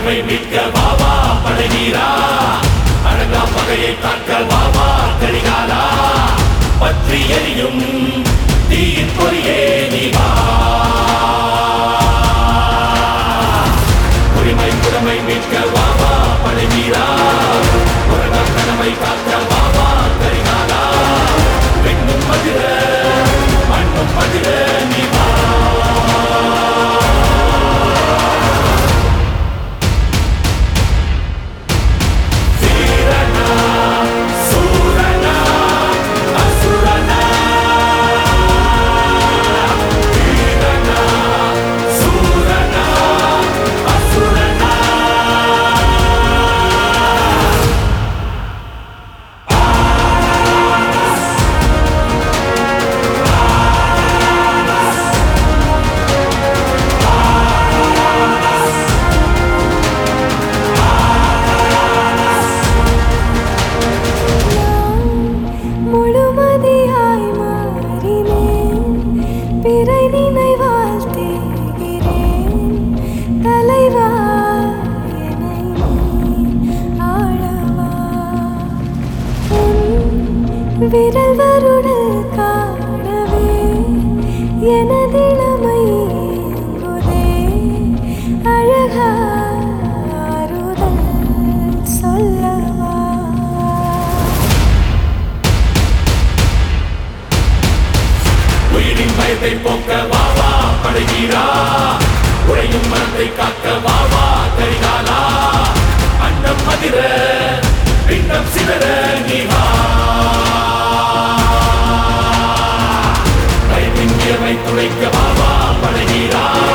புதுமை மீட்க வாவா பழகீரா, அழகா பகையை தாக்க வாவா கரிகாலா, பற்றி எரியும் தீயின் பொறியே நீ வா. உரிமை புதுமை மீட்க வாவா பழகீரா, உலக கனவை காக்க வாவா கரிகாலா, பெண்ணும் மதிர மண்ணும் மதிர நீ வா. விரல் வருடல் காணவே எனதிளமை எங்குதே, அழகாருதல் சொல்லவா. உயிரின் பயத்தை போக்க வாவா பழகீரா, உறையும் மனத்தை காக்க வாவா கரிகாலா, அண்டம் மதிர பிண்டம் சிதற நீ வா. துளைக்க வாவா பழகீரா,